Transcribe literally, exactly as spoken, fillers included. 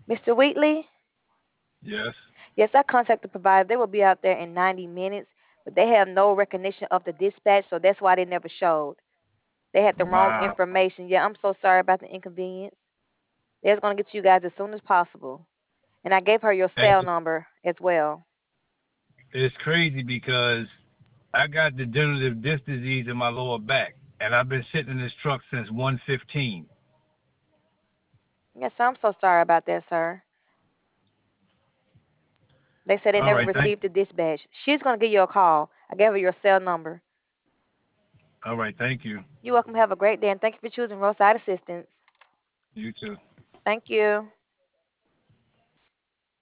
Mister Wheatley? Yes. Yes, I contacted the provider. They will be out there in ninety minutes, but they have no recognition of the dispatch, so that's why they never showed. They had the wrong Wow. information. Yeah, I'm so sorry about the inconvenience. They're going to get you guys as soon as possible. And I gave her your And cell number as well. it's crazy because I got degenerative disc disease in my lower back, and I've been sitting in this truck since one fifteen. Yes, I'm so sorry about that, sir. They said they All never right, thank. received the dispatch. She's going to give you a call. I gave her your cell number. All right, thank you. You're welcome. Have a great day, and thank you for choosing Roadside Assistance. You too. Thank you.